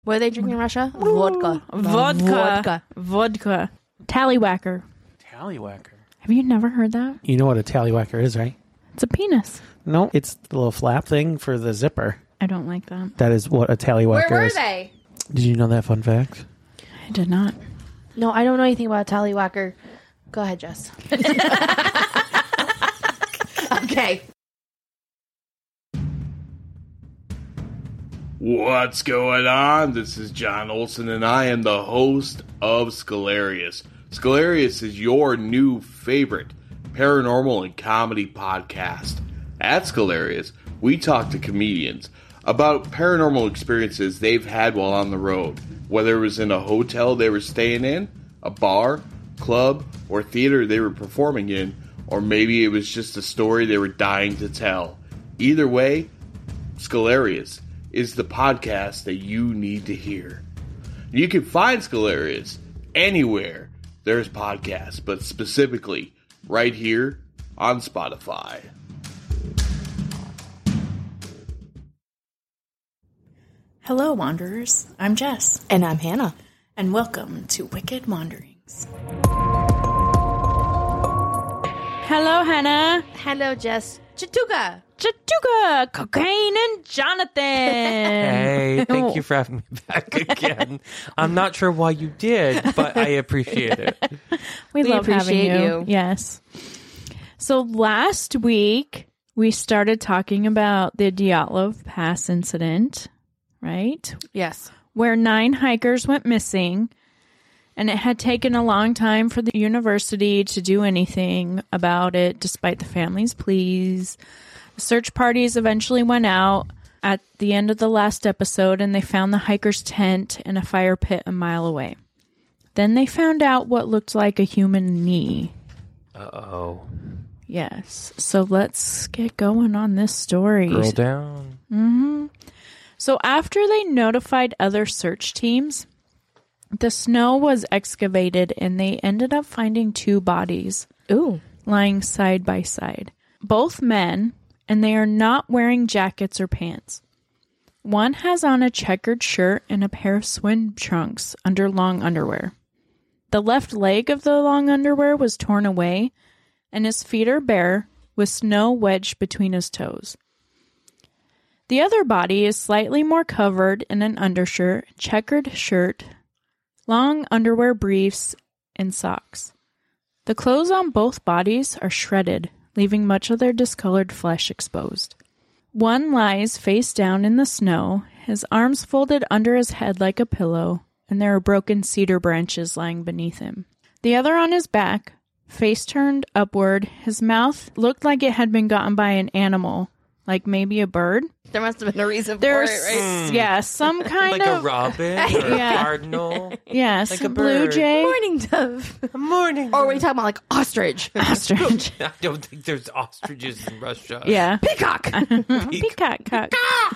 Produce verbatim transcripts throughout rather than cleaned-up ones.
What are they drinking in Russia? Vodka. Vodka. Vodka. Vodka. Tallywhacker. Tallywhacker. Have you never heard that? You know what a tallywhacker is, right? It's a penis. No, it's the little flap thing for the zipper. I don't like that. That is what a tallywhacker is. Where were they? Did you know that fun fact? I did not. No, I don't know anything about Tallywhacker. Go ahead, Jess. Okay. What's going on? This is John Olson, and I am the host of Scalarius. Scalarius is your new favorite paranormal and comedy podcast. At Scalarius, we talk to comedians about paranormal experiences they've had while on the road, whether it was in a hotel they were staying in, a bar, club, or theater they were performing in, or maybe it was just a story they were dying to tell. Either way, Scalarius is the podcast that you need to hear. You can find Scalarius anywhere there's podcasts, but specifically right here on Spotify. Hello, Wanderers. I'm Jess. And I'm Hannah. And welcome to Wicked Wanderings. Hello, Hannah. Hello, Jess. Chatuka. Chatuka, Cocaine, and Jonathan. Hey, thank you for having me back again. I'm not sure why you did, but I appreciate it. We, We love appreciate having you. you. Yes. So last week, we started talking about the Dyatlov Pass incident, right? Yes. Where nine hikers went missing, and it had taken a long time for the university to do anything about it, despite the family's pleas. The search parties eventually went out at the end of the last episode, and they found the hikers' tent in a fire pit a mile away. Then they found out what looked like a human knee. Uh-oh. Yes. So let's get going on this story. Girl down. Mm-hmm. So after they notified other search teams, the snow was excavated and they ended up finding two bodies. Ooh. Lying side by side. Both men, and they are not wearing jackets or pants. One has on a checkered shirt and a pair of swim trunks under long underwear. The left leg of the long underwear was torn away, and his feet are bare, with snow wedged between his toes. The other body is slightly more covered in an undershirt, checkered shirt, long underwear briefs, and socks. The clothes on both bodies are shredded, leaving much of their discolored flesh exposed. One lies face down in the snow, his arms folded under his head like a pillow, and there are broken cedar branches lying beneath him. The other on his back, face turned upward, his mouth looked like it had been gotten by an animal, like maybe a bird. There must have been a reason There's, for it, right? yeah, some kind like of... a robin or Yeah. a cardinal. Yes, like a blue bird. jay. Morning dove. Morning. Or are we talking about like ostrich? Ostrich. I don't think there's ostriches in Russia. Yeah. Peacock. Peacock cock.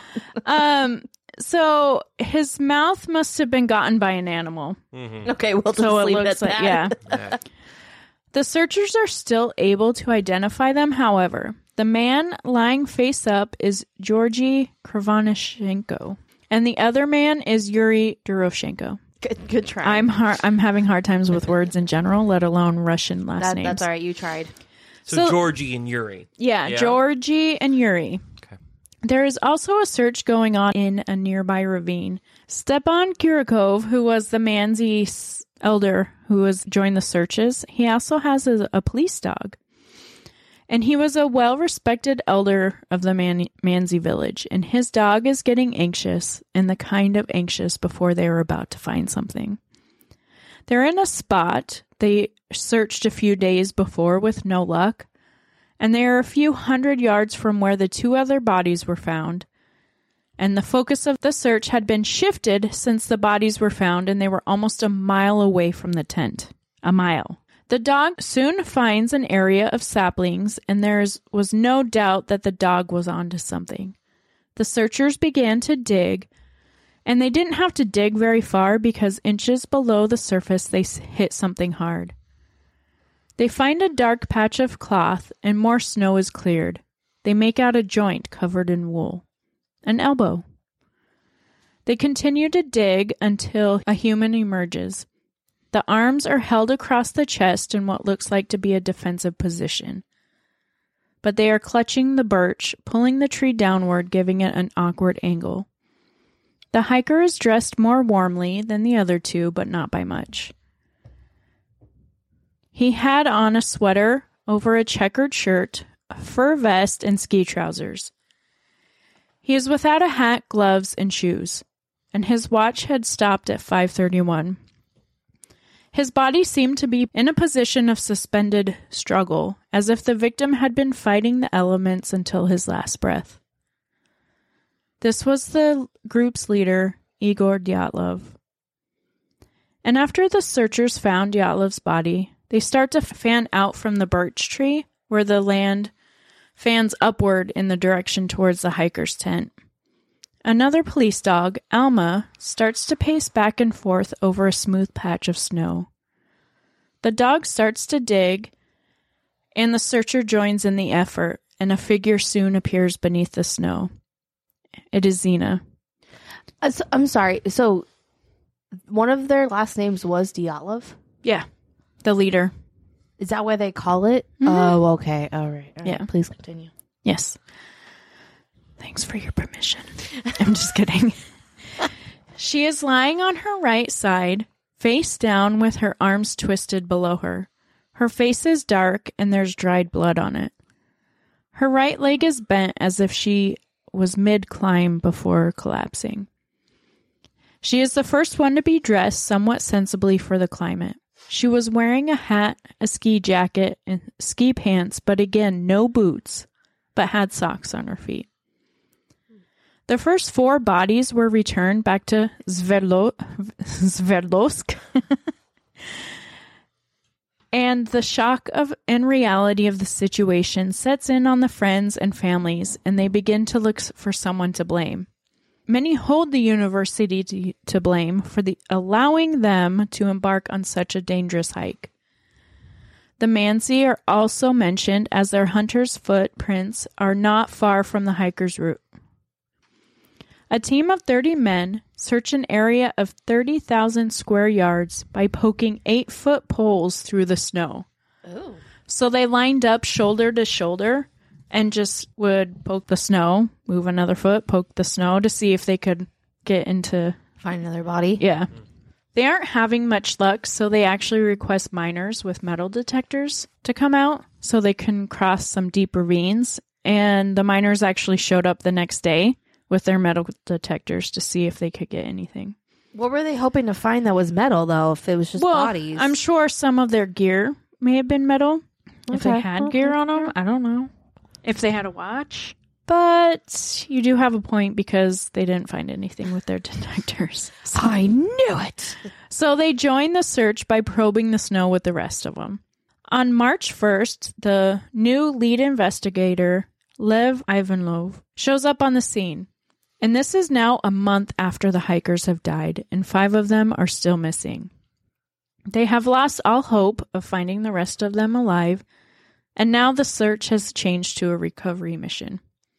um, so his mouth must have been gotten by an animal. Mm-hmm. Okay, we'll just So it leave it looks at like, that. yeah. Yeah. The searchers are still able to identify them, however. The man lying face up is Georgy Krivonischenko, and the other man is Yuri Doroshenko. Good, good try. I'm hard, I'm having hard times with words in general, let alone Russian last that, names. That's all right. You tried. So, So- Georgie and Yuri. Yeah, Yeah. Georgy and Yuri. Okay. There is also a search going on in a nearby ravine. Stepan Kurikov, who was the Manzi s- elder who has joined the searches, he also has a, a police dog. And he was a well-respected elder of the Man- Manzi village, and his dog is getting anxious, and the kind of anxious before they are about to find something. They're in a spot they searched a few days before with no luck, and they are a few hundred yards from where the two other bodies were found. And the focus of the search had been shifted since the bodies were found, and they were almost a mile away from the tent. A mile. The dog soon finds an area of saplings, and there was no doubt that the dog was onto something. The searchers began to dig, and they didn't have to dig very far because inches below the surface they hit something hard. They find a dark patch of cloth, and more snow is cleared. They make out a joint covered in wool. An elbow. They continue to dig until a human emerges. The arms are held across the chest in what looks like to be a defensive position. But they are clutching the birch, pulling the tree downward, giving it an awkward angle. The hiker is dressed more warmly than the other two, but not by much. He had on a sweater over a checkered shirt, a fur vest, and ski trousers. He is without a hat, gloves, and shoes, and his watch had stopped at five thirty-one. His body seemed to be in a position of suspended struggle, as if the victim had been fighting the elements until his last breath. This was the group's leader, Igor Dyatlov. And after the searchers found Dyatlov's body, they start to fan out from the birch tree, where the land fans upward in the direction towards the hiker's tent. Another police dog, Alma, starts to pace back and forth over a smooth patch of snow. The dog starts to dig, and the searcher joins in the effort, and a figure soon appears beneath the snow. It is Zina. Uh, so- I'm sorry. So, one of their last names was Dyatlov? Yeah, the leader. Is that why they call it? Mhm. Oh, okay. All right. All right. Yeah. Please continue. Yes. Thanks for your permission. I'm just kidding. She is lying on her right side, face down with her arms twisted below her. Her face is dark and there's dried blood on it. Her right leg is bent as if she was mid-climb before collapsing. She is the first one to be dressed somewhat sensibly for the climate. She was wearing a hat, a ski jacket, and ski pants, but again, no boots, but had socks on her feet. The first four bodies were returned back to Sverdlo- Sverdlovsk, and the shock of and reality of the situation sets in on the friends and families, and they begin to look for someone to blame. Many hold the university to, to blame for the allowing them to embark on such a dangerous hike. The Mansi are also mentioned as their hunters' footprints are not far from the hiker's route. A team of thirty men search an area of thirty thousand square yards by poking eight-foot poles through the snow. Oh. So they lined up shoulder to shoulder and just would poke the snow, move another foot, poke the snow to see if they could get into... Find another body? Yeah. They aren't having much luck, so they actually request miners with metal detectors to come out so they can cross some deep ravines. And the miners actually showed up the next day with their metal detectors to see if they could get anything. What were they hoping to find that was metal, though, if it was just well, bodies? I'm sure some of their gear may have been metal. If they Okay, had okay, gear on them, I don't know. If they had a watch. But you do have a point because they didn't find anything with their detectors. So. I knew it! So they joined the search by probing the snow with the rest of them. On March first, the new lead investigator, Lev Ivanov, shows up on the scene. And this is now a month after the hikers have died, and five of them are still missing. They have lost all hope of finding the rest of them alive, and now the search has changed to a recovery mission.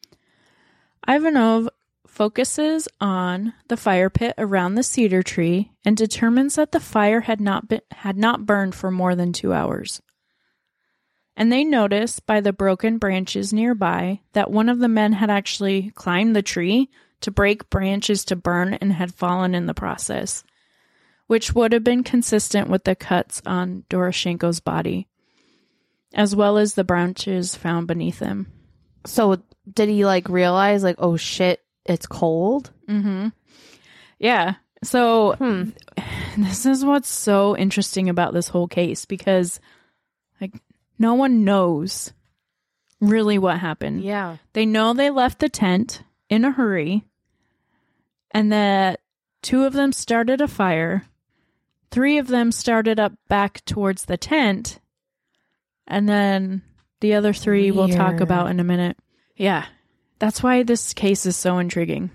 Ivanov focuses on the fire pit around the cedar tree and determines that the fire had not been, had not burned for more than two hours. And they notice by the broken branches nearby that one of the men had actually climbed the tree to break branches to burn and had fallen in the process, which would have been consistent with the cuts on Doroshenko's body, as well as the branches found beneath him. So did he, like, realize, like, oh, shit, it's cold? Mm-hmm. Yeah. So Hmm. this is what's so interesting about this whole case, because, like, no one knows really what happened. Yeah. They know they left the tent in a hurry, and that two of them started a fire. Three of them started up back towards the tent, and then the other three we'll talk Weird. about in a minute. Yeah, that's why this case is so intriguing.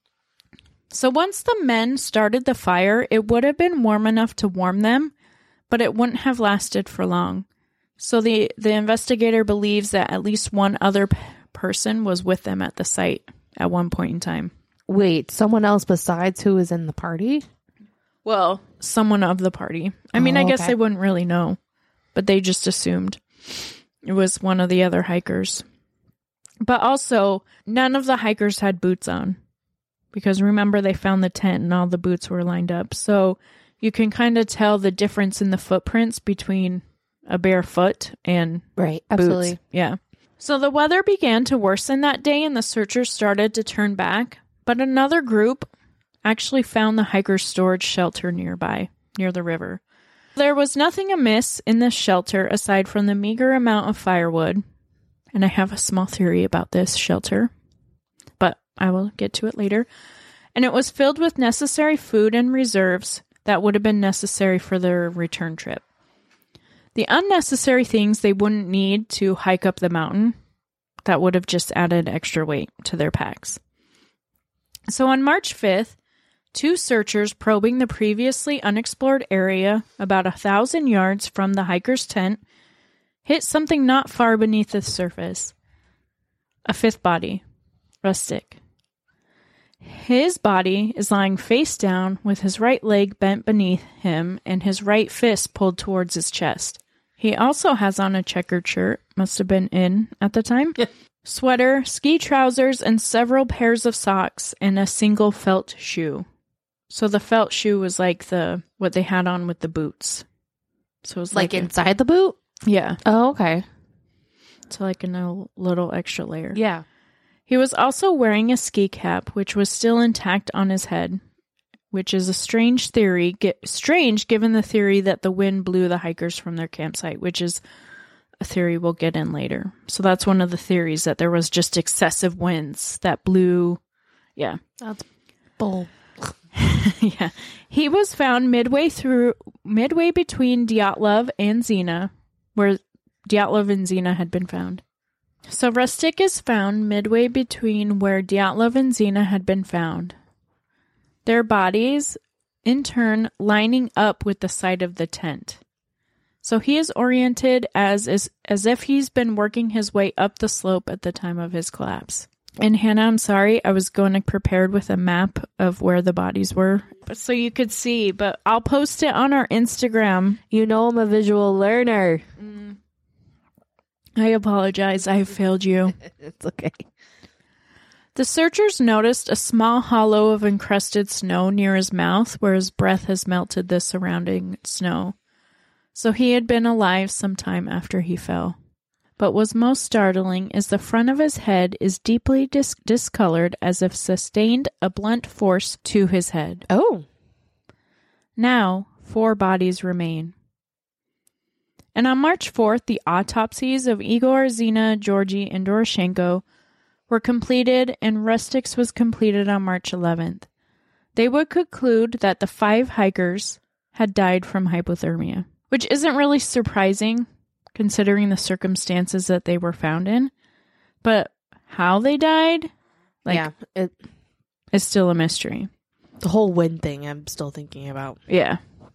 So once the men started the fire, it would have been warm enough to warm them, but it wouldn't have lasted for long. So the, the investigator believes that at least one other p- person was with them at the site at one point in time. Wait, someone else besides who was in the party? Well, someone of the party. I mean, Oh, I guess okay. they wouldn't really know, but they just assumed it was one of the other hikers. But also, none of the hikers had boots on because remember they found the tent and all the boots were lined up. So you can kind of tell the difference in the footprints between a bare foot and Right, boots. absolutely. Yeah. So the weather began to worsen that day and the searchers started to turn back, but another group actually found the hikers' storage shelter nearby, near the river. There was nothing amiss in this shelter aside from the meager amount of firewood, and I have a small theory about this shelter, but I will get to it later. And it was filled with necessary food and reserves that would have been necessary for their return trip. The unnecessary things they wouldn't need to hike up the mountain, that would have just added extra weight to their packs. So on March fifth, two searchers probing the previously unexplored area about a thousand yards from the hiker's tent hit something not far beneath the surface. A fifth body, Rustic. His body is lying face down with his right leg bent beneath him and his right fist pulled towards his chest. He also has on a checkered shirt, must have been in at the time, sweater, ski trousers, and several pairs of socks, and a single felt shoe. So the felt shoe was like the what they had on with the boots. So it was Like, like, a- inside the boot? yeah, Oh, okay. so like a no- little extra layer. Yeah. He was also wearing a ski cap, which was still intact on his head, which is a strange theory. Ge- strange given the theory that the wind blew the hikers from their campsite, which is a theory we'll get in later. So that's one of the theories, that there was just excessive winds that blew. Yeah. That's bull. Yeah. He was found midway through, midway between Dyatlov and Xena, where Dyatlov and Xena had been found. So Rustic is found midway between where Dyatlov and Xena had been found. Their bodies, in turn, lining up with the side of the tent. So he is oriented as, as, as if he's been working his way up the slope at the time of his collapse. And Hannah, I'm sorry, I was going to prepared with a map of where the bodies were, but so you could see, but I'll post it on our Instagram. You know I'm a visual learner. I apologize, I have failed you. It's okay. The searchers noticed a small hollow of encrusted snow near his mouth where his breath has melted the surrounding snow. So he had been alive some time after he fell. But what's most startling is the front of his head is deeply dis- discolored as if sustained a blunt force to his head. Oh. Now, four bodies remain. And on March fourth, the autopsies of Igor, Xena, Georgi, and Doroshenko were completed, and Rustic's was completed on March eleventh. They would conclude that the five hikers had died from hypothermia, which isn't really surprising considering the circumstances that they were found in. But how they died, like, yeah. It, is still a mystery. the whole wind thing I'm still thinking about. Yeah.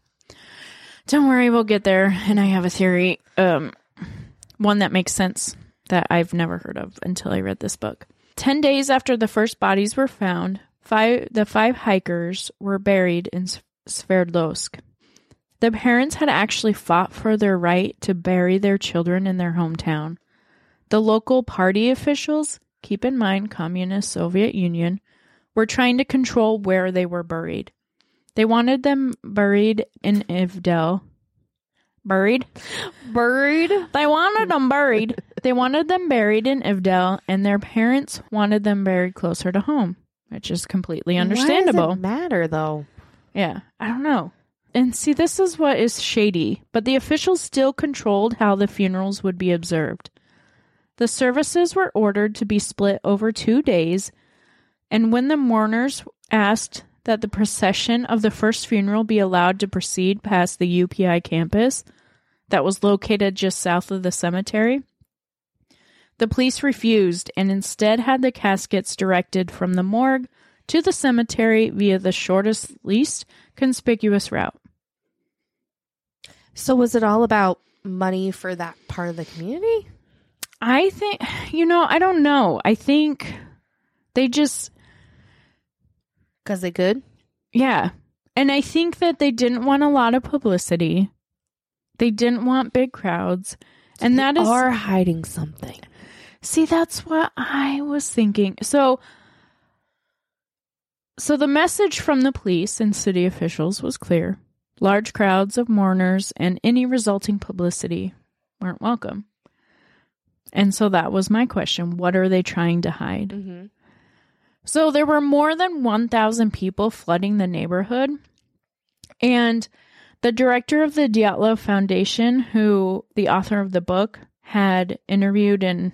Don't worry, we'll get there. And I have a theory, um, one that makes sense that I've never heard of until I read this book. Ten days after the first bodies were found, five the five hikers were buried in Sverdlovsk. The parents had actually fought for their right to bury their children in their hometown. The local party officials, keep in mind Communist Soviet Union, were trying to control where they were buried. They wanted them buried in Ivdel. Buried? Buried? They wanted them buried. They wanted them buried in Ivdel, and their parents wanted them buried closer to home, which is completely understandable. Why does it matter, though? Yeah, I don't know. And see, this is what is shady, but the officials still controlled how the funerals would be observed. The services were ordered to be split over two days, and when the mourners asked that the procession of the first funeral be allowed to proceed past the U P I campus that was located just south of the cemetery, the police refused and instead had the caskets directed from the morgue to the cemetery via the shortest, least conspicuous route. So was it all about money for that part of the community? I think, you know, I don't know. I think they just, Because they could? Yeah. And I think that they didn't want a lot of publicity. They didn't want big crowds. And they that is... are hiding something. See, that's what I was thinking. So, so the message from the police and city officials was clear. Large crowds of mourners and any resulting publicity weren't welcome. And so that was my question. What are they trying to hide? Mm-hmm. So there were more than one thousand people flooding the neighborhood. And the director of the Dyatlov Foundation, who the author of the book had interviewed and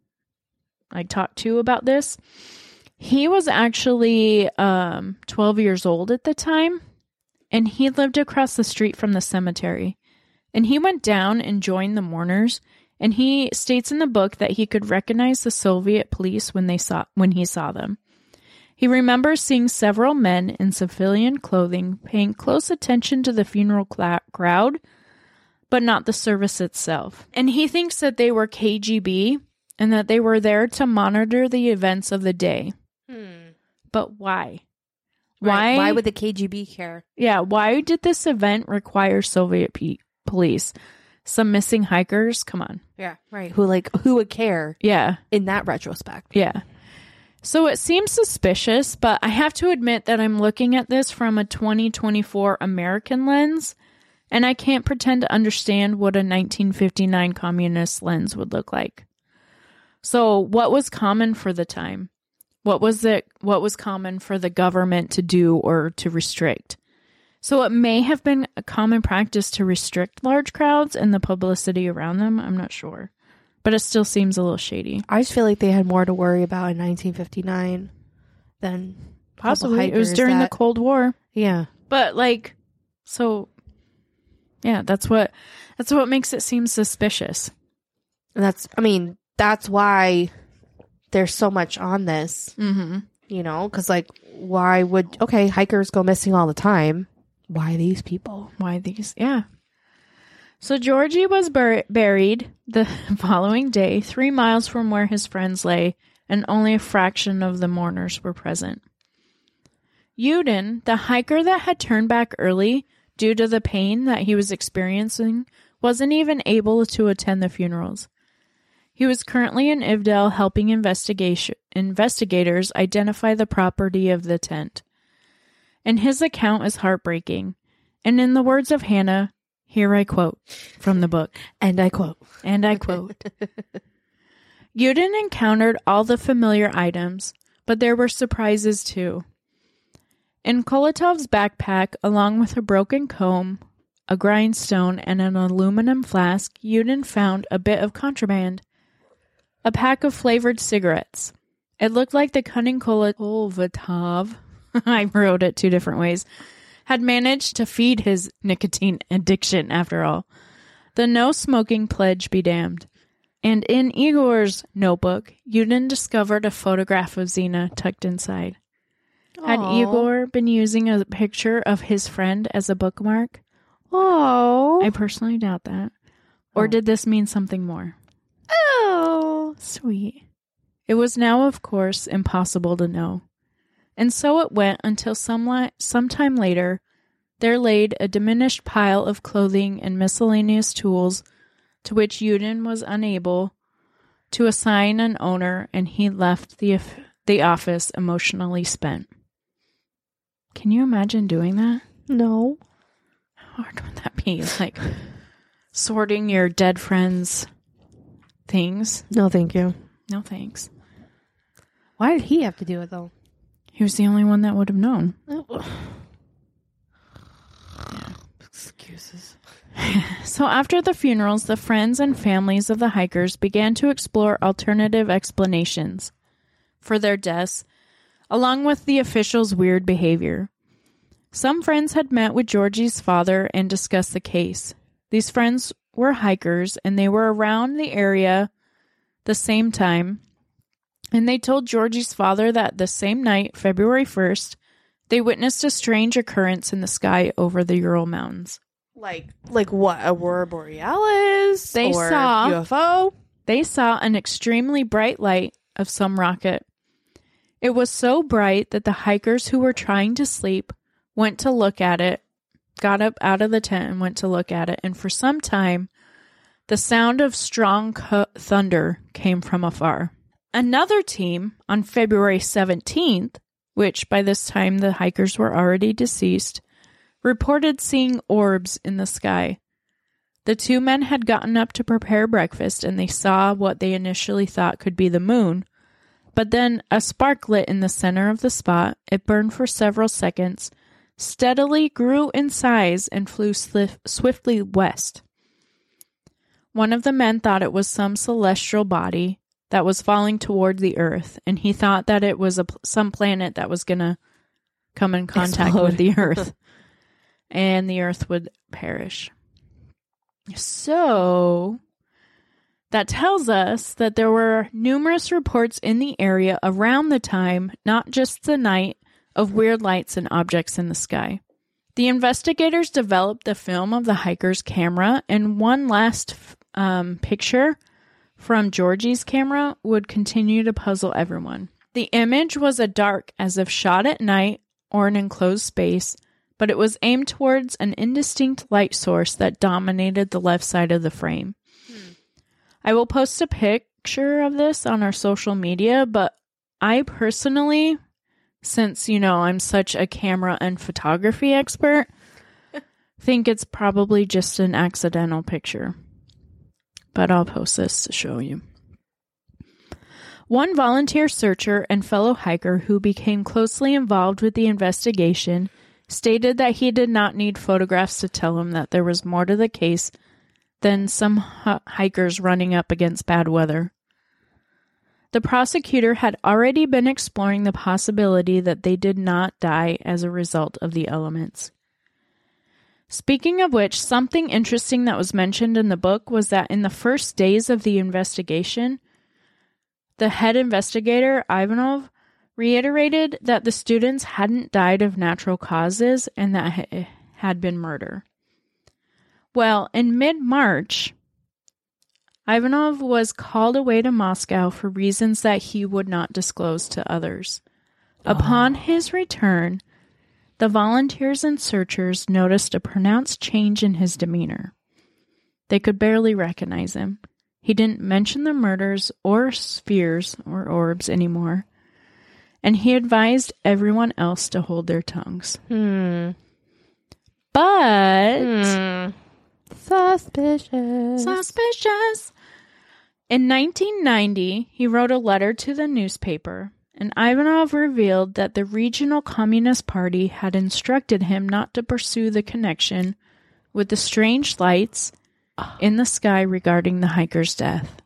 I talked to about this, he was actually um, twelve years old at the time. And he lived across the street from the cemetery. And he went down and joined the mourners. And he states in the book that he could recognize the Soviet police when they saw when he saw them. He remembers seeing several men in civilian clothing paying close attention to the funeral cl- crowd, but not the service itself. And he thinks that they were K G B and that they were there to monitor the events of the day. Hmm. But why? Right. Why? Why would the K G B care? Yeah, why did this event require Soviet pe- police? Some missing hikers? Come on. Yeah, right. Who like who would care? Yeah. In that retrospect. Yeah. So it seems suspicious, but I have to admit that I'm looking at this from a twenty twenty-four American lens, and I can't pretend to understand what a nineteen fifty-nine communist lens would look like. So what was common for the time? What was it? What was common for the government to do or to restrict? So it may have been a common practice to restrict large crowds and the publicity around them. I'm not sure. But it still seems a little shady. I just feel like they had more to worry about in nineteen fifty-nine than possibly. It was during that, the Cold War. Yeah. But like, so yeah, that's what that's what makes it seem suspicious. And that's, I mean, that's why there's so much on this, Mm-hmm. you know, because like, why would, okay, hikers go missing all the time. Why these people? Why these? Yeah. So Georgie was bur- buried the following day, three miles from where his friends lay, and only a fraction of the mourners were present. Yudin, the hiker that had turned back early due to the pain that he was experiencing, wasn't even able to attend the funerals. He was currently in Ivdel helping investigation investigators identify the property of the tent. And his account is heartbreaking. And in the words of Hannah, here I quote from the book. And I quote. And I quote. Yudin encountered all the familiar items, but there were surprises too. In Kolotov's backpack, along with a broken comb, a grindstone, and an aluminum flask, Yudin found a bit of contraband. A pack of flavored cigarettes. It looked like the cunning Kolovatov, I wrote it two different ways, had managed to feed his nicotine addiction after all. The no smoking pledge be damned. And in Igor's notebook, Yudin discovered a photograph of Zina tucked inside. Had Aww. Igor been using a picture of his friend as a bookmark? Oh. I personally doubt that. Or Oh. did this mean something more? Oh. Sweet. It was now, of course, impossible to know. And so it went until some li- sometime later, there laid a diminished pile of clothing and miscellaneous tools to which Yudin was unable to assign an owner, and he left the of- the office emotionally spent. Can you imagine doing that? No. How hard would that be? Like sorting your dead friends' things? No, thank you. No thanks. Why did he have to do it though? He was the only one that would have known. Excuses. So after the funerals, the friends and families of the hikers began to explore alternative explanations for their deaths, along with the officials' weird behavior. Some friends had met with Georgie's father and discussed the case. These friends were hikers, and they were around the area the same time, and they told Georgie's father that the same night, February first, they witnessed a strange occurrence in the sky over the Ural Mountains. Like, like what? Aurora Borealis? They or saw- U F O? They saw an extremely bright light of some rocket. It was so bright that the hikers who were trying to sleep went to look at it, got up out of the tent and went to look at it, and for some time, the sound of strong co- thunder came from afar. Another team, on February seventeenth, which by this time the hikers were already deceased, reported seeing orbs in the sky. The two men had gotten up to prepare breakfast, and they saw what they initially thought could be the moon, but then a spark lit in the center of the spot. It burned for several seconds, steadily grew in size, and flew sli- swiftly west. One of the men thought it was some celestial body that was falling toward the Earth, and he thought that it was a, some planet that was going to come in contact Explode. with the Earth, and the Earth would perish. So, that tells us that there were numerous reports in the area around the time, not just the night, of weird lights and objects in the sky. The investigators developed the film of the hiker's camera, and one last um, picture from Georgie's camera would continue to puzzle everyone. The image was a dark, as if shot at night or an enclosed space, but it was aimed towards an indistinct light source that dominated the left side of the frame. Hmm. I will post a picture of this on our social media, but I personally, since, you know, I'm such a camera and photography expert, think it's probably just an accidental picture. But I'll post this to show you. One volunteer searcher and fellow hiker who became closely involved with the investigation stated that he did not need photographs to tell him that there was more to the case than some h- hikers running up against bad weather. The prosecutor had already been exploring the possibility that they did not die as a result of the elements. Speaking of which, something interesting that was mentioned in the book was that in the first days of the investigation, the head investigator, Ivanov, reiterated that the students hadn't died of natural causes and that it had been murder. Well, in mid-March, Ivanov was called away to Moscow for reasons that he would not disclose to others. Oh. Upon his return, the volunteers and searchers noticed a pronounced change in his demeanor. They could barely recognize him. He didn't mention the murders or spheres or orbs anymore, and he advised everyone else to hold their tongues. Hmm. But... Hmm. Suspicious. Suspicious. In nineteen ninety, he wrote a letter to the newspaper, and Ivanov revealed that the Regional Communist Party had instructed him not to pursue the connection with the strange lights in the sky regarding the hiker's death.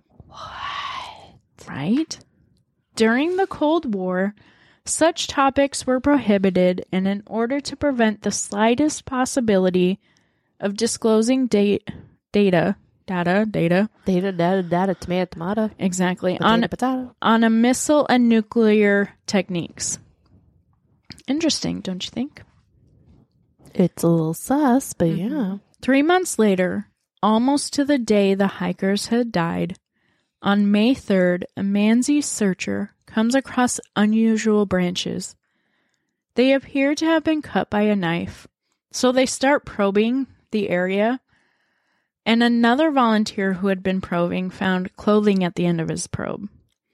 What? Right? During the Cold War, such topics were prohibited, and in order to prevent the slightest possibility of disclosing date, data, data, data, Data, data, data, tomato, tomato. exactly, Potato, on, potato. on a missile and nuclear techniques. Interesting, don't you think? It's a little sus, but Mm-hmm. yeah. Three months later, almost to the day the hikers had died, on May third, a Manzi searcher comes across unusual branches. They appear to have been cut by a knife, so they start probing the area, and another volunteer who had been probing found clothing at the end of his probe.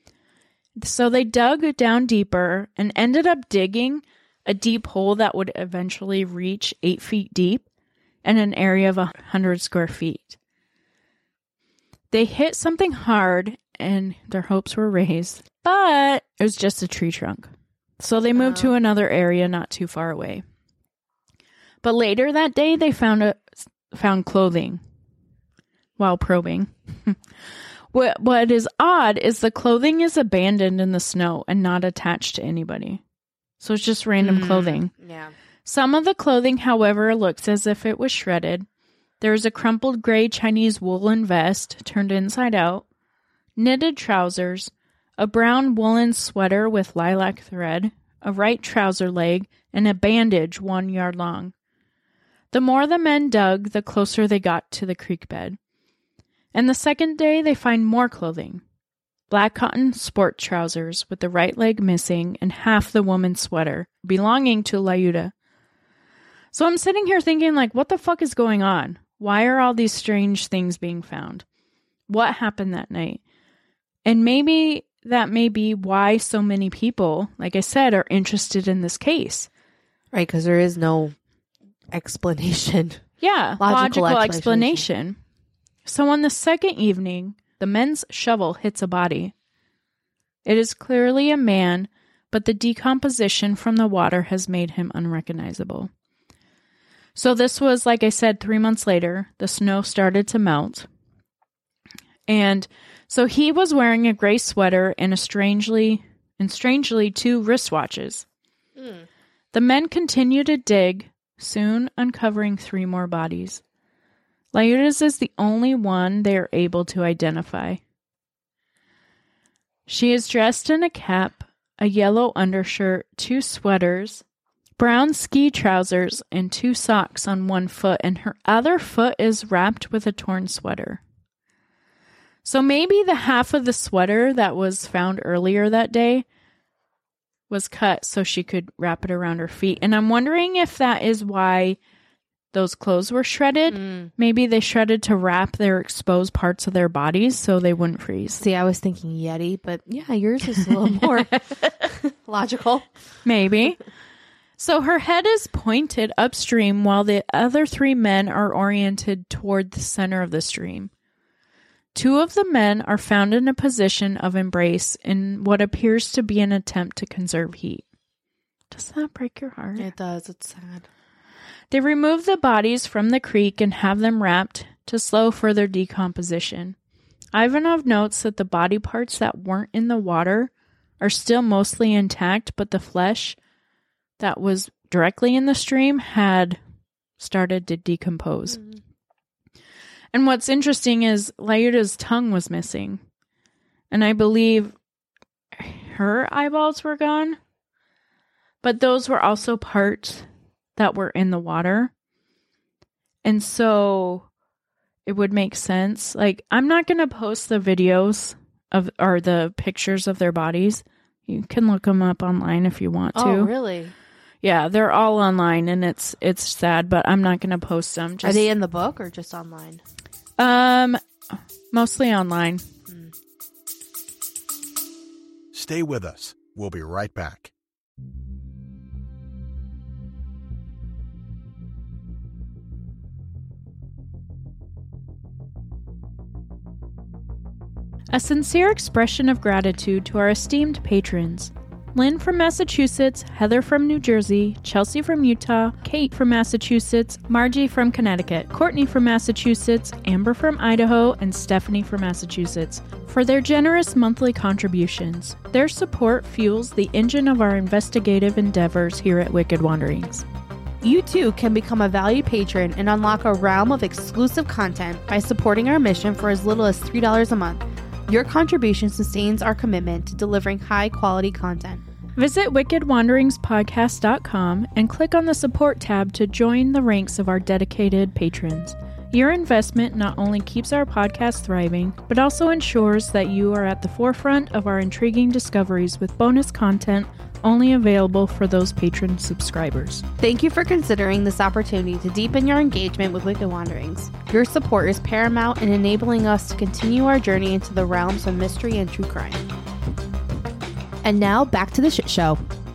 So they dug down deeper and ended up digging a deep hole that would eventually reach eight feet deep and an area of a hundred square feet. They hit something hard and their hopes were raised, but it was just a tree trunk. So they moved to another area not too far away. But later that day, they found a, found clothing while probing. what, what is odd is the clothing is abandoned in the snow and not attached to anybody. So it's just random mm, clothing. Yeah. Some of the clothing, however, looks as if it was shredded. There is a crumpled gray Chinese woolen vest turned inside out, knitted trousers, a brown woolen sweater with lilac thread, a right trouser leg, and a bandage one yard long. The more the men dug, the closer they got to the creek bed. And the second day, they find more clothing. black cotton sport trousers with the right leg missing, and half the woman's sweater belonging to Layuda. So I'm sitting here thinking, like, what the fuck is going on? Why are all these strange things being found? What happened that night? And maybe that may be why so many people, like I said, are interested in this case. Right, because there is no explanation. Yeah, Logical logical, explanation. explanation. So on the second evening, the men's shovel hits a body. It is clearly a man, but the decomposition from the water has made him unrecognizable. So this was, like I said, three months later. The snow started to melt. And so he was wearing a gray sweater and a strangely, and strangely two wristwatches. Mm. The men continued to dig, soon uncovering three more bodies. Layuda's is the only one they are able to identify. She is dressed in a cap, a yellow undershirt, two sweaters, brown ski trousers, and two socks on one foot, and her other foot is wrapped with a torn sweater. So maybe the half of the sweater that was found earlier that day was cut so she could wrap it around her feet. And I'm wondering if that is why those clothes were shredded. Mm. Maybe they shredded to wrap their exposed parts of their bodies so they wouldn't freeze. See, I was thinking Yeti, but yeah, yours is a little more logical. Maybe. So her head is pointed upstream while the other three men are oriented toward the center of the stream. Two of the men are found in a position of embrace in what appears to be an attempt to conserve heat. Does that break your heart? It does. It's sad. They remove the bodies from the creek and have them wrapped to slow further decomposition. Ivanov notes that the body parts that weren't in the water are still mostly intact, but the flesh that was directly in the stream had started to decompose. Mm-hmm. And what's interesting is Layuda's tongue was missing. And I believe her eyeballs were gone. But those were also parts that were in the water. And so it would make sense. Like, I'm not going to post the videos of or the pictures of their bodies. You can look them up online if you want to. Oh, really? Yeah, they're all online, and it's it's sad, but I'm not going to post them. Just, Are they in the book or just online? Um, mostly online. Hmm. Stay with us. We'll be right back. A sincere expression of gratitude to our esteemed patrons. Lynn from Massachusetts, Heather from New Jersey, Chelsea from Utah, Kate from Massachusetts, Margie from Connecticut, Courtney from Massachusetts, Amber from Idaho, and Stephanie from Massachusetts for their generous monthly contributions. Their support fuels the engine of our investigative endeavors here at Wicked Wanderings. You too can become a valued patron and unlock a realm of exclusive content by supporting our mission for as little as three dollars a month. Your contribution sustains our commitment to delivering high-quality content. Visit wicked wanderings podcast dot com and click on the support tab to join the ranks of our dedicated patrons. Your investment not only keeps our podcast thriving, but also ensures that you are at the forefront of our intriguing discoveries with bonus content only available for those patron subscribers. Thank you for considering this opportunity to deepen your engagement with Wicked Wanderings. Your support is paramount in enabling us to continue our journey into the realms of mystery and true crime. And now, back to the shit show.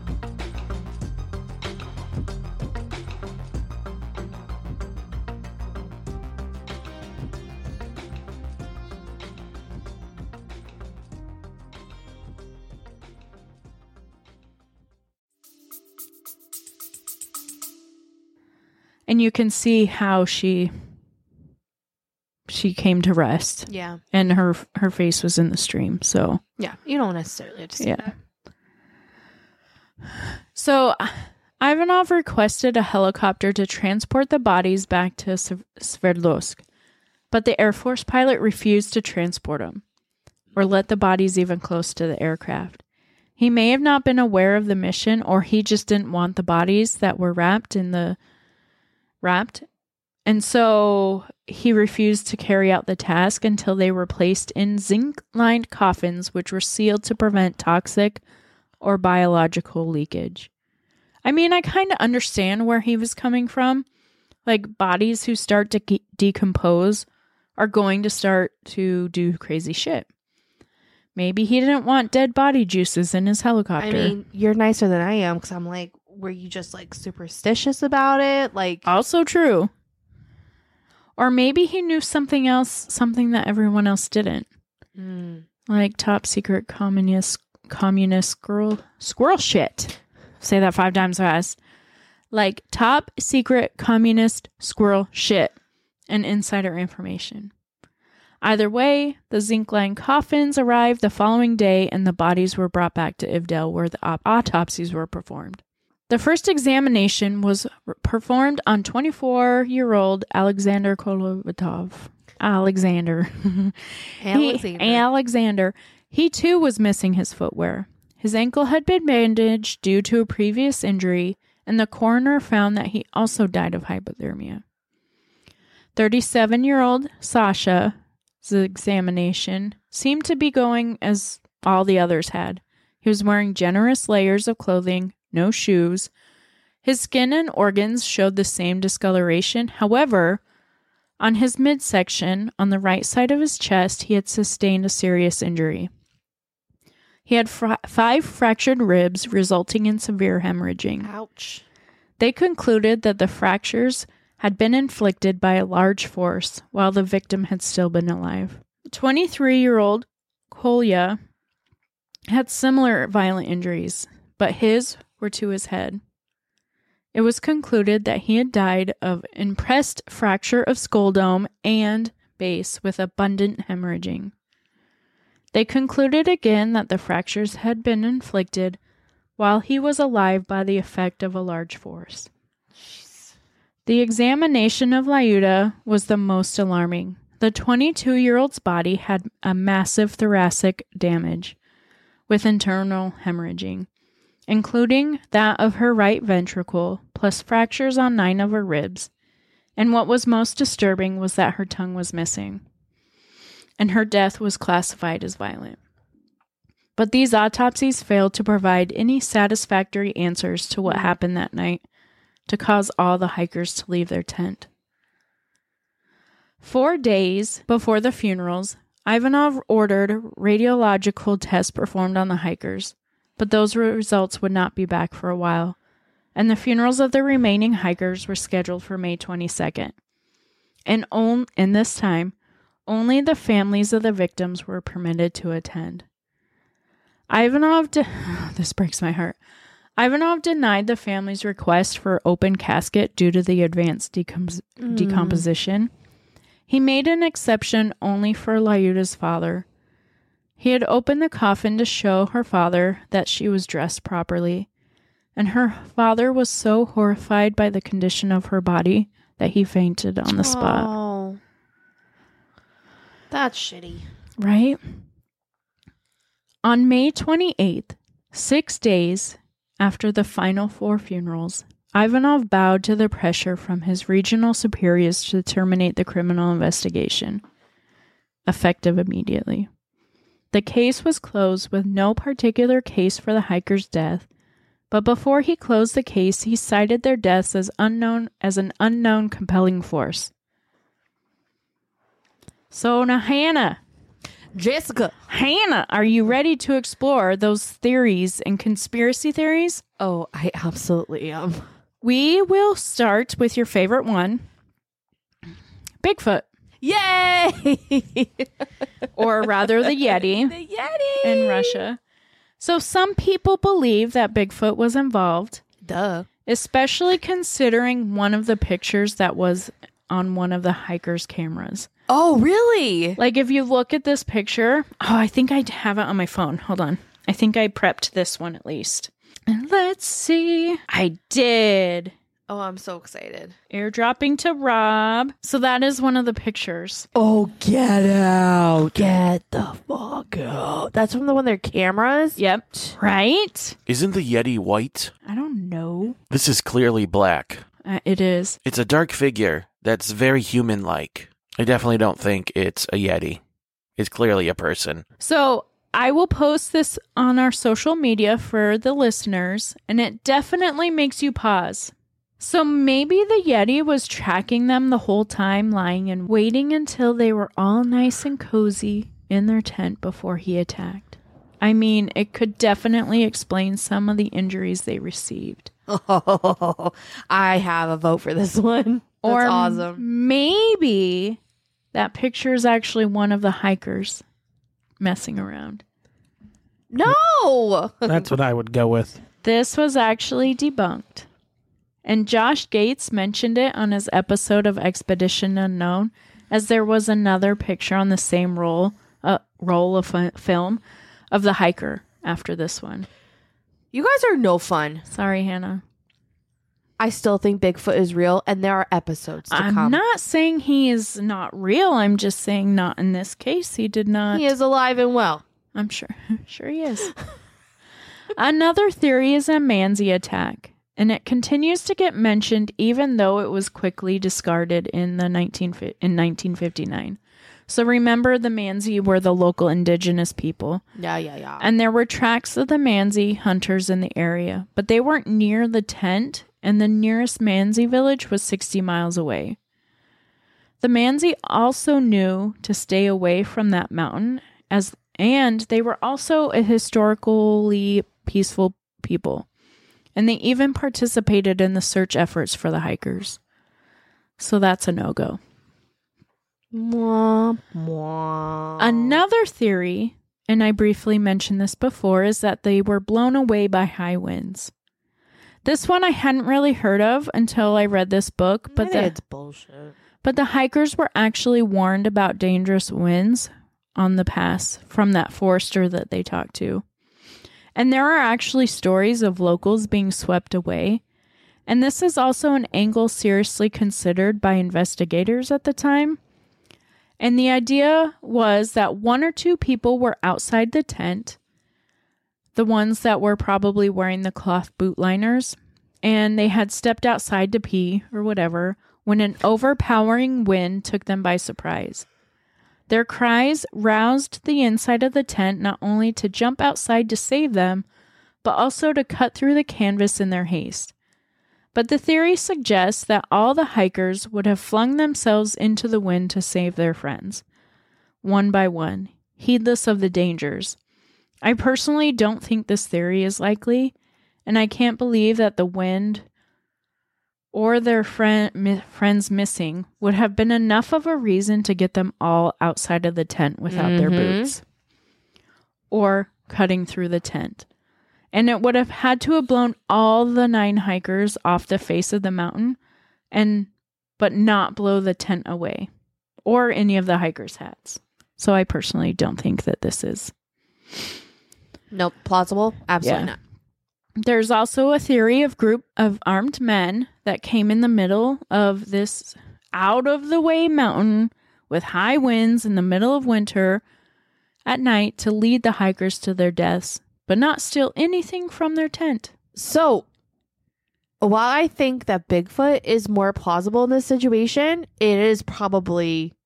And you can see how she she came to rest. Yeah. And her her face was in the stream. So yeah, you don't necessarily have to see yeah. that. So Ivanov requested a helicopter to transport the bodies back to Sverdlovsk, but the Air Force pilot refused to transport them or let the bodies even close to the aircraft. He may have not been aware of the mission, or he just didn't want the bodies that were wrapped in the wrapped. And so he refused to carry out the task until they were placed in zinc-lined coffins, which were sealed to prevent toxic or biological leakage. I mean, I kind of understand where he was coming from. Like, bodies who start to de- decompose are going to start to do crazy shit. Maybe he didn't want dead body juices in his helicopter. I mean, you're nicer than I am because I'm like, were you just like superstitious about it? Like, also true. Or maybe he knew something else, something that everyone else didn't. mm. Like top secret communist communist squirrel squirrel shit. Say that five times fast. Like top secret communist squirrel shit and insider information. Either way, the zinc-lined coffins arrived the following day and the bodies were brought back to Ivdel where the op- autopsies were performed. The first examination was r- performed on twenty-four-year-old Alexander Kolovatov. Alexander. Alexander. He, Alexander. He too was missing his footwear. His ankle had been bandaged due to a previous injury, and the coroner found that he also died of hypothermia. thirty-seven-year-old Sasha's examination seemed to be going as all the others had. He was wearing generous layers of clothing, no shoes. His skin and organs showed the same discoloration. However, on his midsection, on the right side of his chest, he had sustained a serious injury. He had fr- five fractured ribs, resulting in severe hemorrhaging. Ouch. They concluded that the fractures had been inflicted by a large force, while the victim had still been alive. twenty-three-year-old Kolya had similar violent injuries, but his were to his head. It was concluded that he had died of impressed fracture of skull dome and base with abundant hemorrhaging. They concluded again that the fractures had been inflicted while he was alive by the effect of a large force. Jeez. The examination of Lyuda was the most alarming. The twenty-two-year-old's body had a massive thoracic damage with internal hemorrhaging, including that of her right ventricle, plus fractures on nine of her ribs. And what was most disturbing was that her tongue was missing, and her death was classified as violent. But these autopsies failed to provide any satisfactory answers to what happened that night to cause all the hikers to leave their tent. Four days before the funerals, Ivanov ordered radiological tests performed on the hikers, but those results would not be back for a while, and the funerals of the remaining hikers were scheduled for May twenty-second. And on, in this time, only the families of the victims were permitted to attend. Ivanov, de- this breaks my heart. Ivanov denied the family's request for open casket due to the advanced decom- mm. decomposition. He made an exception only for Lyuda's father. He had opened the coffin to show her father that she was dressed properly, and her father was so horrified by the condition of her body that he fainted on the spot. Oh, that's shitty. Right? On May twenty-eighth, six days after the final four funerals, Ivanov bowed to the pressure from his regional superiors to terminate the criminal investigation, effective immediately. The case was closed with no particular case for the hiker's death, but before he closed the case, he cited their deaths as unknown as an unknown compelling force. So now, Hannah, Jessica, Hannah, are you ready to explore those theories and conspiracy theories? Oh, I absolutely am. We will start with your favorite one, Bigfoot. Yay! Or rather, the Yeti. The Yeti! In Russia. So some people believe that Bigfoot was involved. Duh. Especially considering one of the pictures that was on one of the hikers' cameras. Oh, really? Like, if you look at this picture... Oh, I think I have it on my phone. Hold on. I think I prepped this one at least. And let's see. I did. Oh, I'm so excited. Airdropping to Rob. So that is one of the pictures. Oh, get out. Get the fuck out. That's from the one of their cameras? Yep. Right? Isn't the Yeti white? I don't know. This is clearly black. Uh, it is. It's a dark figure that's very human-like. I definitely don't think it's a Yeti. It's clearly a person. So I will post this on our social media for the listeners, and it definitely makes you pause. So maybe the Yeti was tracking them the whole time, lying and waiting until they were all nice and cozy in their tent before he attacked. I mean, it could definitely explain some of the injuries they received. Oh, I have a vote for this one. That's or awesome. Maybe that picture is actually one of the hikers messing around. No! That's what I would go with. This was actually debunked. And Josh Gates mentioned it on his episode of Expedition Unknown, as there was another picture on the same roll, uh, roll of f- film of the hiker after this one. You guys are no fun. Sorry, Hannah. I still think Bigfoot is real, and there are episodes to I'm come. not saying he is not real. I'm just saying not in this case. He did not. He is alive and well. I'm sure. Sure he is. Another theory is a Manzi attack, and it continues to get mentioned even though it was quickly discarded in the nineteen in nineteen fifty-nine. So remember, the Manzi were the local indigenous people. Yeah, yeah, yeah. And there were tracks of the Manzi hunters in the area, but they weren't near the tent, and the nearest Manzi village was sixty miles away. The Manzi also knew to stay away from that mountain, as and they were also a historically peaceful people, and they even participated in the search efforts for the hikers. So that's a no-go. Mwah, mwah. Another theory, and I briefly mentioned this before, is that they were blown away by high winds. This one I hadn't really heard of until I read this book, but the, it's bullshit. but the hikers were actually warned about dangerous winds on the pass from that forester that they talked to. And there are actually stories of locals being swept away. And this is also an angle seriously considered by investigators at the time. And the idea was that one or two people were outside the tent, the ones that were probably wearing the cloth boot liners, and they had stepped outside to pee or whatever when an overpowering wind took them by surprise. Their cries roused the inside of the tent not only to jump outside to save them, but also to cut through the canvas in their haste. But the theory suggests that all the hikers would have flung themselves into the wind to save their friends, one by one, heedless of the dangers. I personally don't think this theory is likely, and I can't believe that the wind or their friend, mi- friends missing would have been enough of a reason to get them all outside of the tent without mm-hmm. their boots or cutting through the tent. And it would have had to have blown all the nine hikers off the face of the mountain, and but not blow the tent away or any of the hikers' hats. So I personally don't think that this is. Nope. Plausible? Absolutely Yeah. not. There's also a theory of group of armed men that came in the middle of this out-of-the-way mountain with high winds in the middle of winter at night to lead the hikers to their deaths, but not steal anything from their tent. So, while I think that Bigfoot is more plausible in this situation, it is probably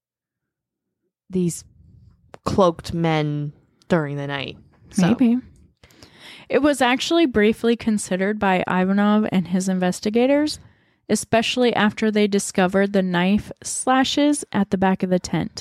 these cloaked men during the night. So. Maybe. It was actually briefly considered by Ivanov and his investigators, especially after they discovered the knife slashes at the back of the tent.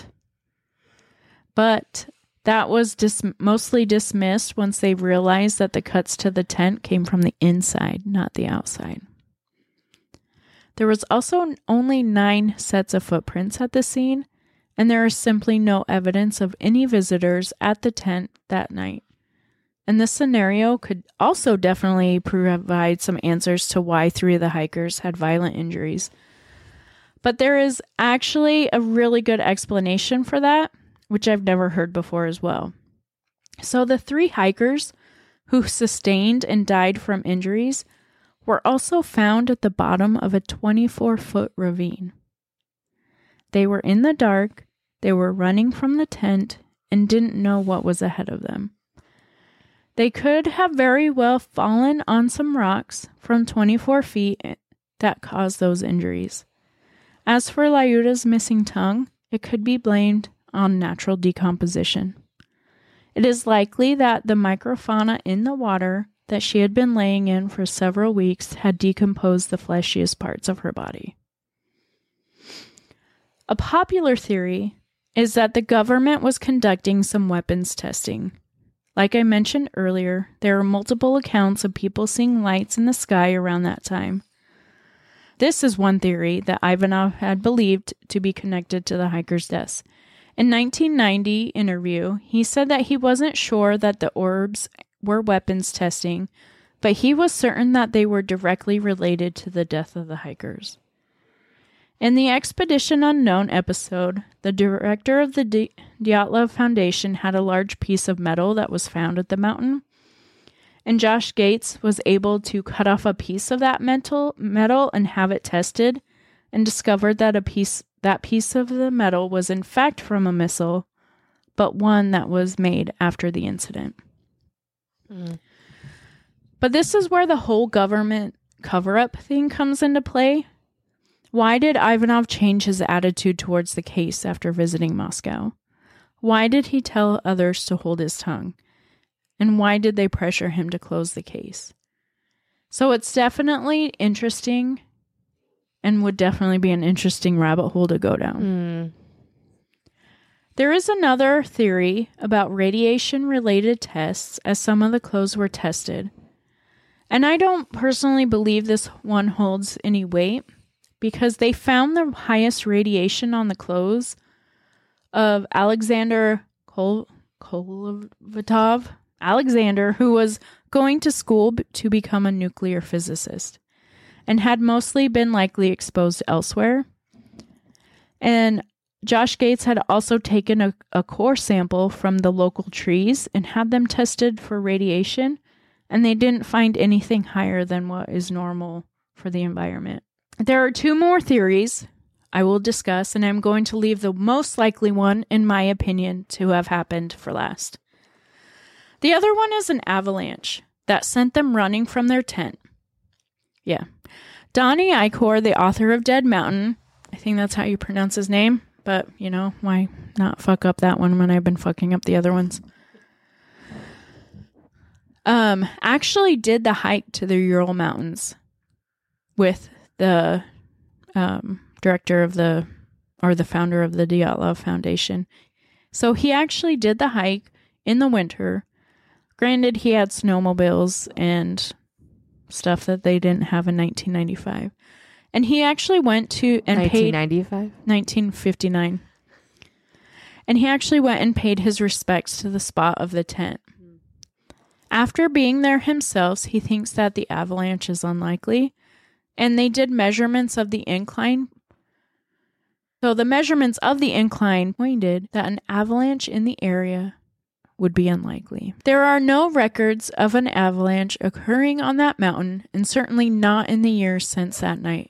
But that was dis- mostly dismissed once they realized that the cuts to the tent came from the inside, not the outside. There was also only nine sets of footprints at the scene, and there is simply no evidence of any visitors at the tent that night. And this scenario could also definitely provide some answers to why three of the hikers had violent injuries. But there is actually a really good explanation for that, which I've never heard before as well. So the three hikers who sustained and died from injuries were also found at the bottom of a twenty-four foot ravine. They were in the dark, they were running from the tent, and didn't know what was ahead of them. They could have very well fallen on some rocks from twenty-four feet that caused those injuries. As for Lyuta's missing tongue, it could be blamed on natural decomposition. It is likely that the microfauna in the water that she had been laying in for several weeks had decomposed the fleshiest parts of her body. A popular theory is that the government was conducting some weapons testing. Like I mentioned earlier, there are multiple accounts of people seeing lights in the sky around that time. This is one theory that Ivanov had believed to be connected to the hikers' deaths. In nineteen ninety interview, he said that he wasn't sure that the orbs were weapons testing, but he was certain that they were directly related to the death of the hikers. In the Expedition Unknown episode, the director of the D- Dyatlov Foundation had a large piece of metal that was found at the mountain, and Josh Gates was able to cut off a piece of that metal, metal and have it tested, and discovered that a piece that piece of the metal was in fact from a missile, but one that was made after the incident. Mm. But this is where the whole government cover-up thing comes into play. Why did Ivanov change his attitude towards the case after visiting Moscow? Why did he tell others to hold his tongue? And why did they pressure him to close the case? So it's definitely interesting and would definitely be an interesting rabbit hole to go down. Mm. There is another theory about radiation-related tests as some of the clothes were tested. And I don't personally believe this one holds any weight because they found the highest radiation on the clothes of Alexander Kol- Kolevatov, Alexander, who was going to school b- to become a nuclear physicist and had mostly been likely exposed elsewhere. And Josh Gates had also taken a, a core sample from the local trees and had them tested for radiation, and they didn't find anything higher than what is normal for the environment. There are two more theories I will discuss, and I'm going to leave the most likely one, in my opinion, to have happened for last. The other one is an avalanche that sent them running from their tent. Yeah. Donnie Eichhorn, the author of Dead Mountain, I think that's how you pronounce his name, but, you know, why not fuck up that one when I've been fucking up the other ones? Um, actually did the hike to the Ural Mountains with the um, director of the, or the founder of the Dyatlov Foundation. So he actually did the hike in the winter. Granted, he had snowmobiles and stuff that they didn't have in nineteen ninety-five. And he actually went to and nineteen ninety-five? paid... nineteen fifty-nine. And he actually went and paid his respects to the spot of the tent. After being there himself, he thinks that the avalanche is unlikely. And they did measurements of the incline. So the measurements of the incline pointed that an avalanche in the area would be unlikely. There are no records of an avalanche occurring on that mountain, and certainly not in the years since that night.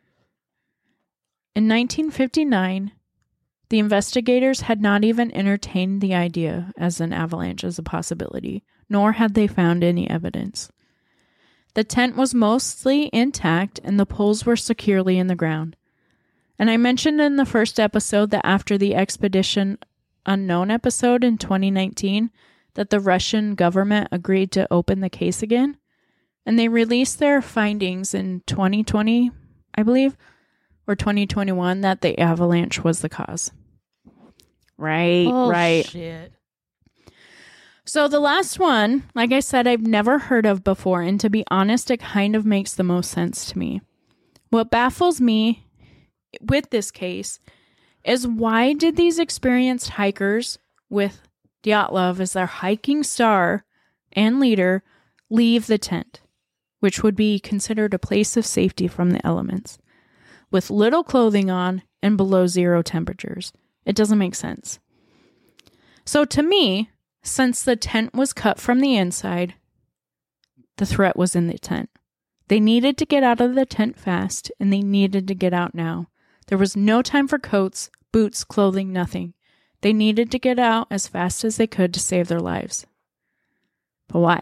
In nineteen fifty-nine, the investigators had not even entertained the idea as an avalanche as a possibility, nor had they found any evidence. The tent was mostly intact, and the poles were securely in the ground. And I mentioned in the first episode that after the Expedition Unknown episode in twenty nineteen that the Russian government agreed to open the case again, and they released their findings in twenty twenty, I believe, or twenty twenty-one, that the avalanche was the cause. Right, oh, right. Shit. So the last one, like I said, I've never heard of before, and to be honest, it kind of makes the most sense to me. What baffles me with this case is why did these experienced hikers with Dyatlov as their hiking star and leader leave the tent, which would be considered a place of safety from the elements, with little clothing on and below zero temperatures? It doesn't make sense. So to me, since the tent was cut from the inside, the threat was in the tent. They needed to get out of the tent fast, and they needed to get out now. There was no time for coats, boots, clothing, nothing. They needed to get out as fast as they could to save their lives. But why?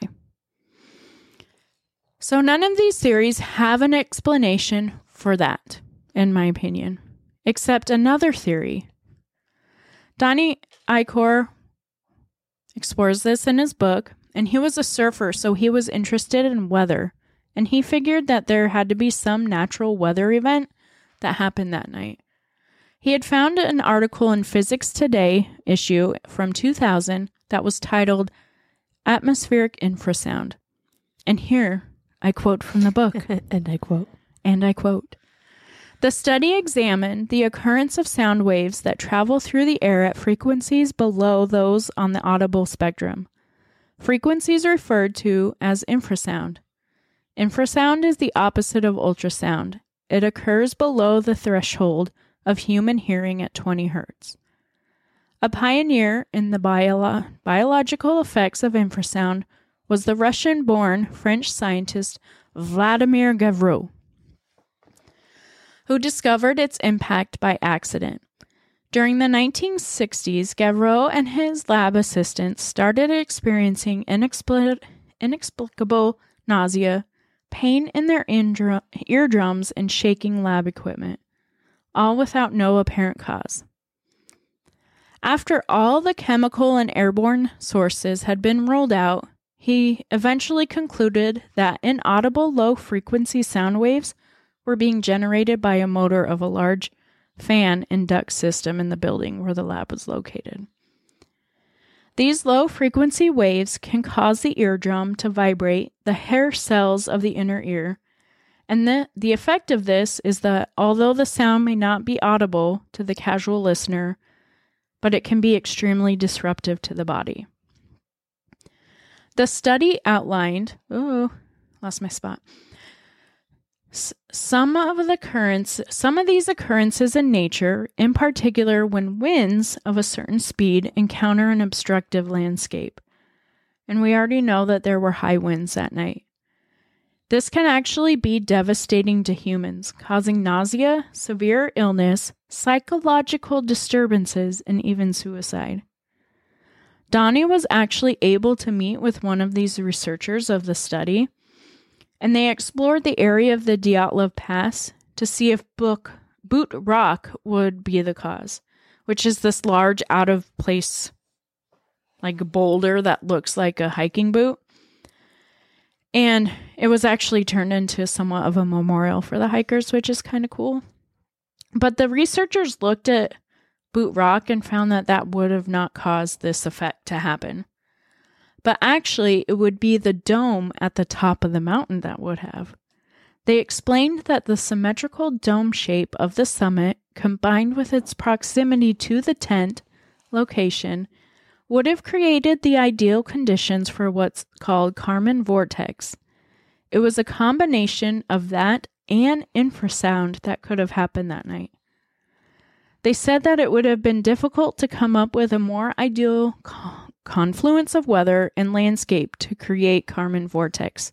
So none of these theories have an explanation for that, in my opinion, except another theory Donnie Eichhorn explores this in his book, and he was a surfer, so he was interested in weather, and he figured that there had to be some natural weather event that happened that night. He had found an article in Physics Today issue from two thousand that was titled Atmospheric Infrasound. And here, I quote from the book. And I quote. And I quote. The study examined the occurrence of sound waves that travel through the air at frequencies below those on the audible spectrum. Frequencies referred to as infrasound. Infrasound is the opposite of ultrasound. It occurs below the threshold of human hearing at twenty hertz. A pioneer in the bio- biological effects of infrasound was the Russian-born French scientist Vladimir Gavreau, who discovered its impact by accident. During the nineteen sixties, Gavreau and his lab assistants started experiencing inexpli- inexplicable nausea, pain in their indru- eardrums, and shaking lab equipment, all without no apparent cause. After all the chemical and airborne sources had been ruled out, he eventually concluded that inaudible low-frequency sound waves were being generated by a motor of a large fan and duct system in the building where the lab was located. These low-frequency waves can cause the eardrum to vibrate the hair cells of the inner ear, and the, the effect of this is that although the sound may not be audible to the casual listener, but it can be extremely disruptive to the body. The study outlined, oh, lost my spot. S- some of the occurrence, some of these occurrences in nature, in particular when winds of a certain speed encounter an obstructive landscape. And we already know that there were high winds that night. This can actually be devastating to humans, causing nausea, severe illness, psychological disturbances, and even suicide. Donnie was actually able to meet with one of these researchers of the study, and they explored the area of the Dyatlov Pass to see if Book, Boot Rock would be the cause, which is this large out-of-place like boulder that looks like a hiking boot. And it was actually turned into somewhat of a memorial for the hikers, which is kind of cool. But the researchers looked at Boot Rock and found that that would have not caused this effect to happen. But actually, it would be the dome at the top of the mountain that would have. They explained that the symmetrical dome shape of the summit, combined with its proximity to the tent location, would have created the ideal conditions for what's called Kármán vortex. It was a combination of that and infrasound that could have happened that night. They said that it would have been difficult to come up with a more ideal co- confluence of weather and landscape to create Kármán vortex.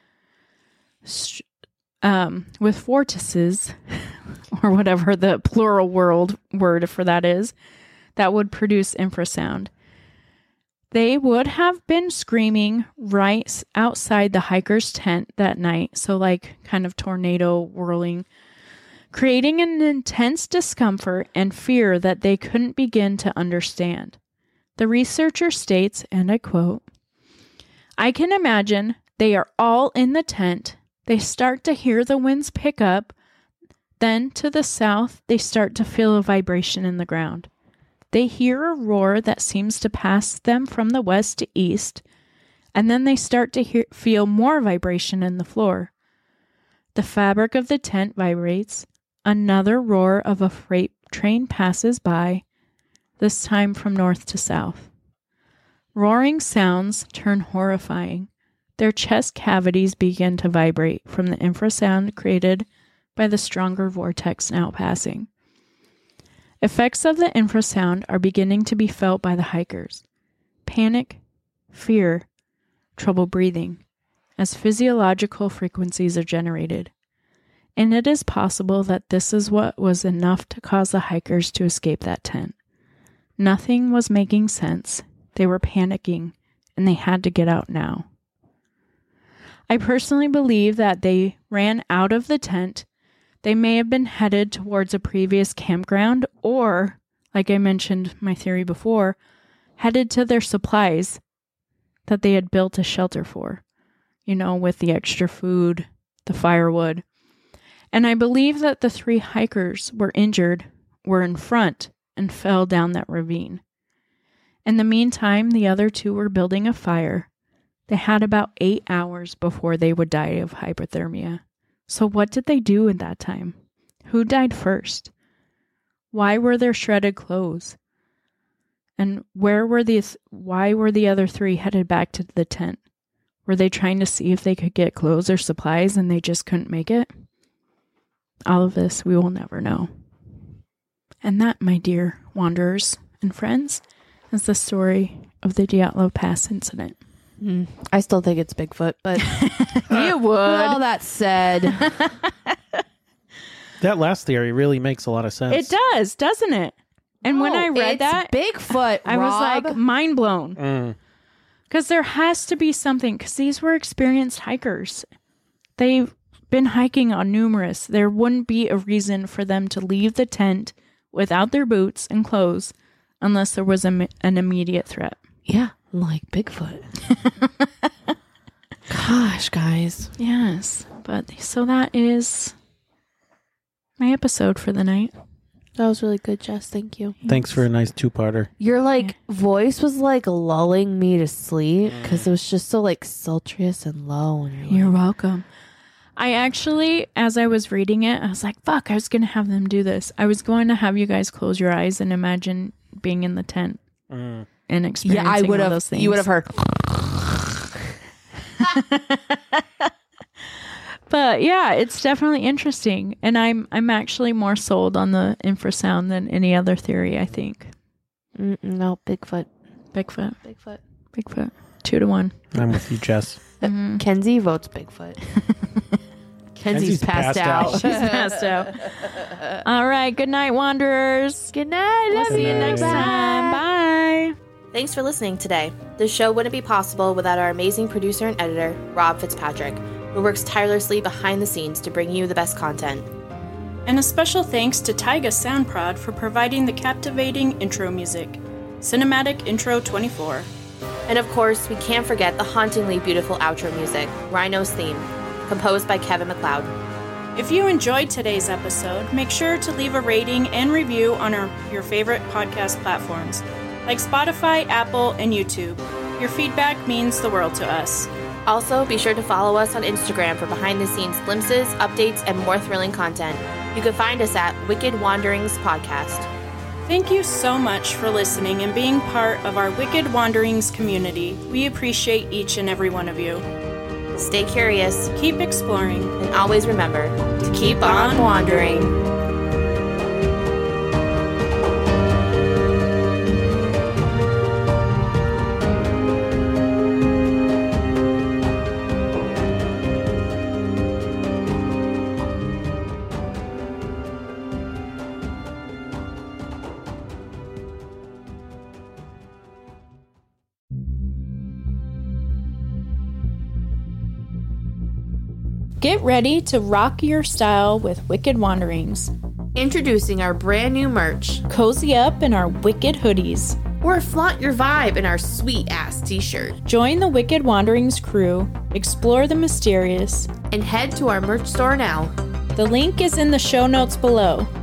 St- um, with vortices, or whatever the plural world word for that is, that would produce infrasound. They would have been screaming right outside the hiker's tent that night, so like kind of tornado whirling, creating an intense discomfort and fear that they couldn't begin to understand. The researcher states, and I quote, "I can imagine they are all in the tent. They start to hear the winds pick up. Then to the south, they start to feel a vibration in the ground. They hear a roar that seems to pass them from the west to east, and then they start to hear, feel more vibration in the floor. The fabric of the tent vibrates. Another roar of a freight train passes by, this time from north to south. Roaring sounds turn horrifying. Their chest cavities begin to vibrate from the infrasound created by the stronger vortex now passing. Effects of the infrasound are beginning to be felt by the hikers. Panic, fear, trouble breathing, as physiological frequencies are generated. And it is possible that this is what was enough to cause the hikers to escape that tent. Nothing was making sense. They were panicking, and they had to get out now. I personally believe that they ran out of the tent. They may have been headed towards a previous campground, or like I mentioned my theory before, headed to their supplies that they had built a shelter for, you know, with the extra food, the firewood. And I believe that the three hikers were injured, were in front, and fell down that ravine. In the meantime, the other two were building a fire. They had about eight hours before they would die of hypothermia. So what did they do at that time? Who died first? Why were there shredded clothes? And where were these? Why were the other three headed back to the tent? Were they trying to see if they could get clothes or supplies and they just couldn't make it? All of this we will never know. And that, my dear wanderers and friends, is the story of the Dyatlov Pass incident. Mm, I still think it's Bigfoot, but You would. with all that said, That last theory really makes a lot of sense. It does, doesn't it? And when No, I read it's that, Bigfoot, I was Rob. like mind blown. Mm. Because there has to be something, because these were experienced hikers. They've been hiking on numerous. There wouldn't be a reason for them to leave the tent without their boots and clothes unless there was a, an immediate threat. Yeah, like Bigfoot. Gosh, guys. Yes, but so that is my episode for the night. That was really good, Jess. Thank you. Thanks for a nice two-parter. Your, like, voice was, like, lulling me to sleep because it was just so, like, sultruous and low. And you're, like, You're welcome. I actually, as I was reading it, I was like, fuck, I was going to have them do this. I was going to have you guys close your eyes and imagine being in the tent Mm. and experiencing yeah, I would all have. those things. You would have heard. But yeah, it's definitely interesting. And I'm I'm actually more sold on the infrasound than any other theory, I think. Mm, no, Bigfoot. Bigfoot. Bigfoot. Bigfoot. Two to one. I'm with you, Jess. Mm-hmm. Kenzie votes Bigfoot. Kenzie's Kenzie's passed, passed out. out. She's passed out. All right. Good night, Wanderers. Good night. We'll Love see you night. next time. Bye. Thanks for listening today. This show wouldn't be possible without our amazing producer and editor, Rob Fitzpatrick, who works tirelessly behind the scenes to bring you the best content. And a special thanks to Taiga Soundprod for providing the captivating intro music. Cinematic Intro twenty-four. And of course, we can't forget the hauntingly beautiful outro music, Rhino's Theme, composed by Kevin MacLeod. If you enjoyed today's episode, make sure to leave a rating and review on our, your favorite podcast platforms, like Spotify, Apple, and YouTube. Your feedback means the world to us. Also, be sure to follow us on Instagram for behind-the-scenes glimpses, updates, and more thrilling content. You can find us at Wicked Wanderings Podcast. Thank you so much for listening and being part of our Wicked Wanderings community. We appreciate each and every one of you. Stay curious, Keep exploring. and always remember to keep on wandering. Get ready to rock your style with Wicked Wanderings. Introducing our brand new merch, Cozy up in our Wicked hoodies. or flaunt your vibe in our sweet-ass t-shirt. Join the Wicked Wanderings crew, explore the mysterious. And head to our merch store now. The link is in the show notes below.